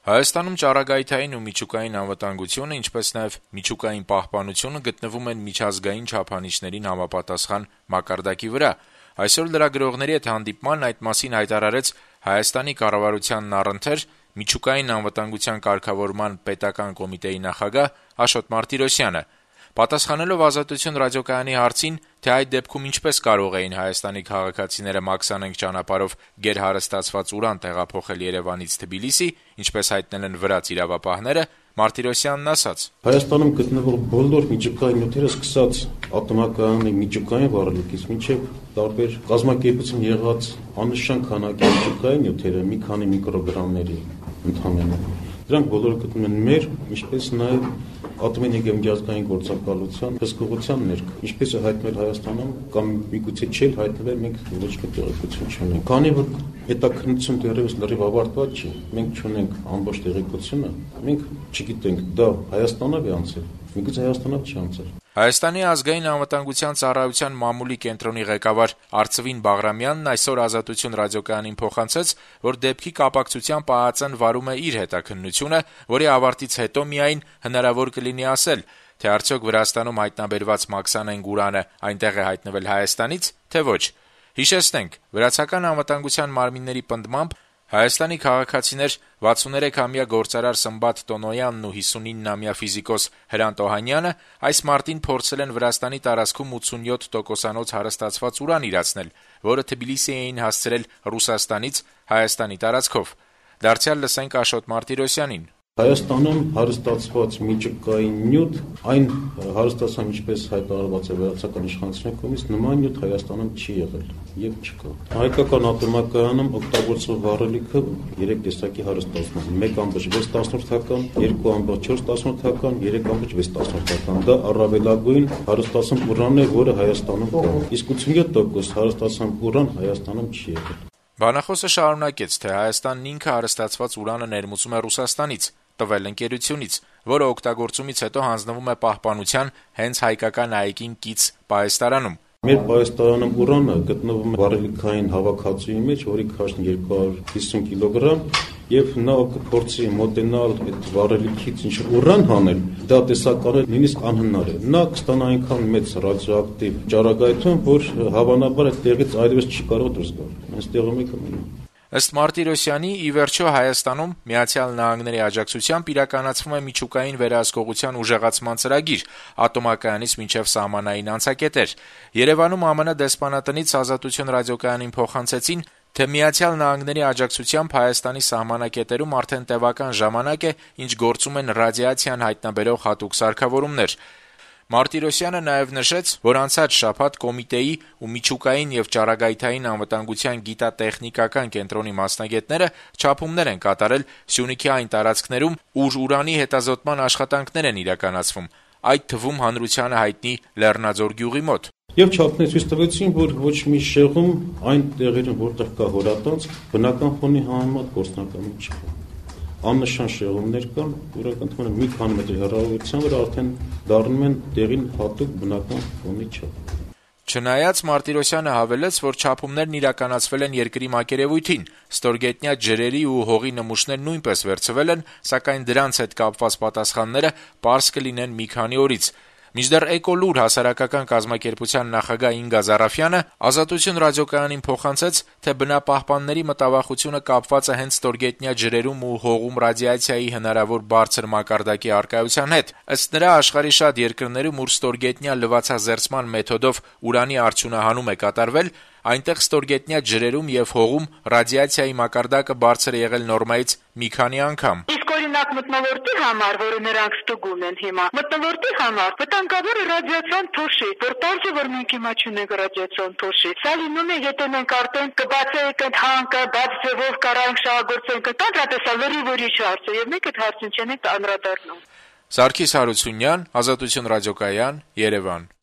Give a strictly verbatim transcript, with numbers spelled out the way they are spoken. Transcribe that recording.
Հայաստանում ճառագայթային ու միջուկային անվտանգությունը, ինչպես նաև միջուկային պահպանությունը գտնվում են միջազգային չափանիշներին համապատասխան մակարդակի վրա։ Այսօր լրագրողների հետ հանդիպման այդ մասին հայտարարեց Հայաստանի կառավարությանն առընթեր միջուկային անվտանգության կարգավորման պետական կոմիտեի նախագահ Աշոտ Մարտիրոսյանը։ Պատասխանելով «Ազատություն» ռադիոկայանի հարցին, թե այդ դեպքում ինչպես կարող էին Հայաստանի քաղաքացիները մաքսանենգ ճանապարհով գերհարստացված ուրան տեղափոխել Երևանից Թբիլիսի, ինչպես հայտնել են վրաց իրավապահները, Մարտիրոսյանն ասաց. Հայաստանում գտնվող բոլոր միջուկային նյութերը, սկսած ատոմակայանի միջուկային վառելիքից մինչև տարբեր կազմակերպություն եղած աննշան քանակի միջուկային նյութերը մի քանի միկրոգրամների ընդհանրապես դրանք բոլորը գտնվում են մեր, ինչպես նաև ատոմենեգիա միջազգային գործակալության հսկողության ներքո, ինչպես է հայտնել Հայաստանում կամ միգուցե չէ հայտնել, մենք ոչ մի տեղեկություն չունենք։ Քանի որ հետաքննություն դեռևս լրիվ ավարտված չի, մենք չունենք ամբողջ տեղեկությունը, մենք չգիտենք դա Հայաստանով է անցել, միգուցե Հայաստանով չի անցել։ Հայաստանի ազգային անվտանգության ծառայության մամուլի կենտրոնի ղեկավար Արծվին Բաղրամյանն այսօր «Ազատություն» ռադիոկայանին փոխանցեց, որ դեպքի կապակցությամբ ԱԱԾ-ն վարում է իր հետաքննությունը, որի ավարտից հետո միայն հնարավոր կլինի ասել, թե արդյոք Վրաստանում հայտնաբերված մաքսանենգ ուրանը այնտեղ է հայտնվել Հայաստանից, թե ոչ։ Հիշեցնենք, վրացական անվտանգության մարմինների պնդմամբ Հայաստանի քաղաքացիներ վաթսուներեքամյա գործարար Սմբատ Տոնոյանն ու հիսունինամյա ֆիզիկոս Հրանտ Օհանյանը այս մարտին փորձել են Վրաստանի տարածքում ութսունյոթ տոկոսանոց հարստացված ուրան իրացնել, որը Թբիլիսի էին հասցրել Ռուսաստանից Հայաստանի տարածքով։ Դարձյալ լսենք Աշոտ Մարտիրոսյանին. Հայաստանում հարստացված միջուկային նյութ, այն հարստացան ինչպես հայտարարված է վրացական իշխանության կողմից, նման նյութ Հայաստանում չի եղել եւ չկա։ Հայկական ատոմակայանում օգտագործող վառելիքը երեք տեսակի հարստացում է՝ մեկ ամբողջ վեց տասնորդական, երկու ամբողջ չորս տասնորդական, երեք ամբողջ վեց տասնորդական։ Դա առավելագույն հարստացում ուրանն է, որը Հայաստանում կա։ Իսկ ութսունյոթ տոկոս հարստացում ուրան Հայաստանում չի եղել։ Բանախոսը շարունակեց, թե Հայաստանն ինքը հարստացված ուրանը ներմուծում է Ռուսաստանից, տվել ընկերությունից, որը օգտագործումից հետո հանձնվում է պահպանության հենց հայկական այգին կից պահեստարանում։ Մեր պահեստարանում ուրանը գտնվում է վառելիքային հավաքածուի մեջ, որի քաշն երկու հարյուր հիսուն կիլոգրամ, եւ նա կփորձի մոտենալ այդ վառելիքից ինչ ուրան հանել, դա տեսականը նույնիսկ անհնար է։ Նա կստանա այնքան մեծ ռադիոակտիվ ճառագայթում, որ հավանաբար այդ տեղից այլևս չի կարող դուրս գալ։ Հենց տեղում է կմնա։ Ըստ Մարտիրոսյանի, ի վերջո Հայաստանում Միացյալ Նահանգների աջակցությամբ իրականացվում է միջուկային վերահսկողության ուժեղացման ծրագիր ատոմակայանից մինչև սահմանային անցակետեր։ Երևանում ԱՄՆ դեսպանատնից «Ազատություն» ռադիոկայանին փոխանցեցին, թե Միացյալ Նահանգների աջակցությամբ Հայաստանի սահմանակետերում արդեն տևական ժամանակ է, ինչ գործում են ռադիացիան հայտնաբերող հատուկ սարքավորումներ։ Մարտիրոսյանը նաև նշեց, որ անցած շաբաթ կոմիտեի ու միջուկային եւ ճառագայթային անվտանգության գիտատեխնիկական կենտրոնի մասնագետները չափումներ են կատարել Սյունիքի այն տարածքներում, ուր ուրանի հետազոտման աշխատանքներ են իրականացվում, այդ թվում հանրությանը հայտնի Լեռնաձոր գյուղի մոտ։ Եվ չափներ ցույց տվեցին, որ ոչ մի շեղում այն տեղերում, որտեղ կա հորատանց, բնական ֆոնի համեմատ գործնականում չկա։ Աննշան շեղումներ կան, որոնք ընդհանրապես մի քանի մետր հեռավորության վրա արդեն դառնում են տեղին հատուկ բնական ֆոնի չափ։ Չնայած Մարտիրոսյանը հավելեց, որ չափումներն իրականացվել են երկրի մակերևույթին, ստորգետնյա ջրերի ու հողի նմուշներ նույնպես վերցվել են, սակայն դրանց հետ կապված պատասխանները պարզ կլինեն մի քանի օրից։ Մինչդեռ «Էկոլուր» հասարակական կազմակերպության նախագահ Ինգա Զարաֆյանը «Ազատություն» ռադիոկայանին փոխանցեց, թե բնապահպանների մտավախությունը կապված է հենց ստորգետնյա ջրերում ու հողում ռադիացիայի հնարավոր բարձր մակարդակի առկայության հետ։ Ըստ նրա, աշխարհի շատ երկրներում, ուր ստորգետնյա լվացազերծման մեթոդով ուրանի արդյունահանում է կատարվել, այնտեղ ստորգետնյա ջրերում եւ հողում ռադիացիայի մակարդակը բարձր է եղել նորմայից մի քանի անգամ։ Իսկ օրինակ մթնոլորտի համար, որը նրանք ստուգում են հիմա, մթնոլորտի համար վտանգավոր է ռադիացիոն թոշի, որ տանջը որ մենք հիմա չունենք ռադիացիոն թոշի։ Սա լինում է, եթե մենք արդեն կբացենք այդ հանքը, բաց ձևով կարանք շահագործենք, տանջատեսա լրիվ ուրիշ հարց է, եւ մենք այդ հարցին չենք անդրադառնում։ Սարգիս Հարությունյան, Ազատություն ռադիոկայան, Երևան։